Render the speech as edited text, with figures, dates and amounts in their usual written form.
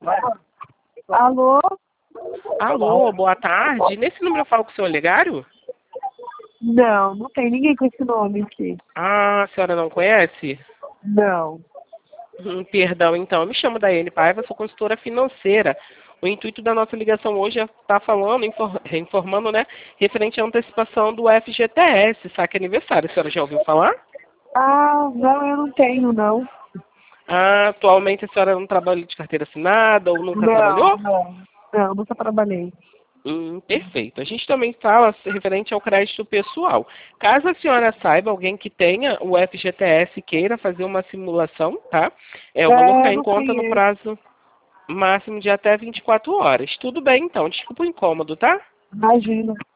Alô? Alô, boa tarde. Nesse número eu falo com o senhor Olegário? Não, não tem ninguém com esse nome aqui. Ah, a senhora não conhece? Não. Perdão, então. Eu me chamo Daiane Paiva, sou consultora financeira. O intuito da nossa ligação hoje é estar falando, informando, né, referente à antecipação do FGTS, saque aniversário. A senhora já ouviu falar? Ah, não, eu não tenho, não. Ah, atualmente a senhora não trabalha de carteira assinada ou nunca Não, trabalhou? não. Não, nunca trabalhei. Perfeito. A gente também fala referente ao crédito pessoal. Caso a senhora saiba, alguém que tenha o FGTS queira fazer uma simulação, tá? O valor cai em Não conta no conheço. prazo máximo de até 24 horas. Tudo bem, então. Desculpa o incômodo, tá? Imagina.